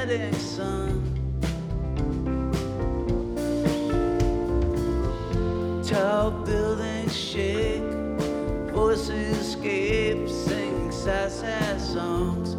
setting sun. Tall buildings shake, voices escape, sing sad, sad songs.